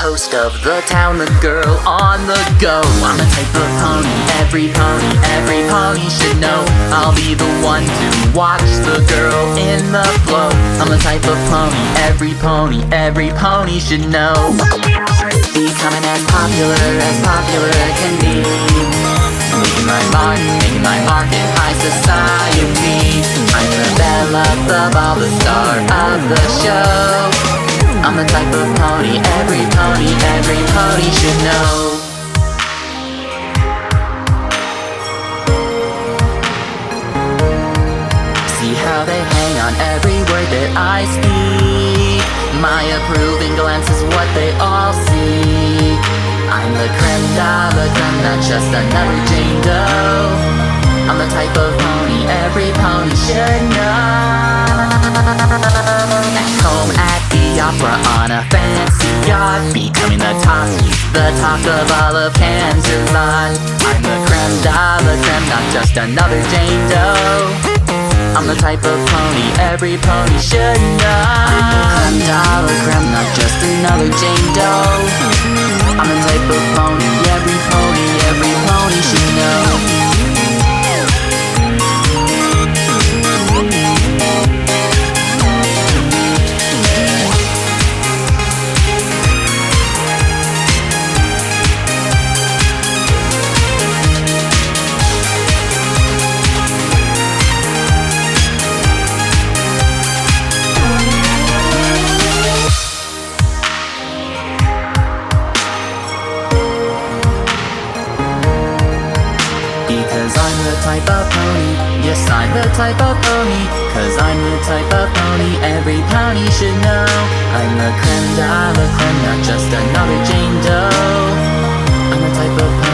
toast of the town, the girl on the go. I'm the type of pony every pony should know. I'll be the one to watch the girl in the flow. I'm the type of pony every pony should know. Becoming as popular can be. Making my mark in high society. I'm the belle of the ball, the star of the show. I'm the type of pony every pony should know. See how they hang on every word that I speak. My approving glance is what they all see. I'm the creme de la creme, not just another Jane Doe. I'm the type of pony every pony should know. At home at the opera on a fancy yacht, becoming the talk of all of Kansas. I'm the creme de la creme, not just another Jane Doe. I'm the type of pony every pony should know. I'm the creme de la creme, not just another Jane Doe. I'm the type of pony every pony should know. Because I'm the type of pony, yes I'm the type of pony. Cause I'm the type of pony every pony should know. I'm the creme de la creme, not just another Jane Doe. I'm the type of pony